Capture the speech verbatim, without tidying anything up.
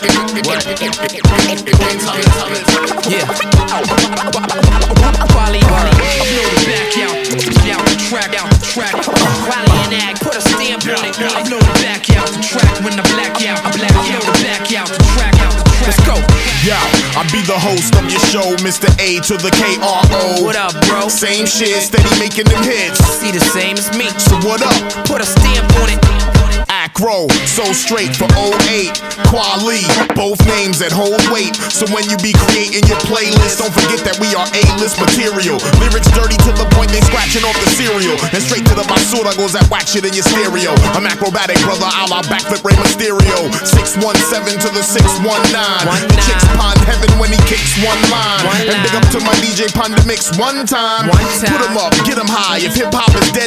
Yeah. Quality, I blow the back out, out the track, out the track. Quality and act, put a stamp on it. I blow the back out the track when I black out. I black out the back out the track, out the track. Let's go. Yo, I be the host of your show, Mister A to the K R O. What up, bro? Same shit, steady making them hits. See the same as me. So what up? Put a stamp on it. Acro, so straight for oh eight. Quali, both names that hold weight. So when you be creating your playlist, don't forget that we are A-list material. Lyrics dirty to the point they scratching off the cereal. And straight to the basura goes that whack shit in your stereo. I'm acrobatic, brother, a la backflip Rey Mysterio. six one seven to the six one nine. Chicks pond heaven when he kicks one line. One and big line. up to my D J Panda Mix one time. One time. Put him up, get him high. If hip hop is dead,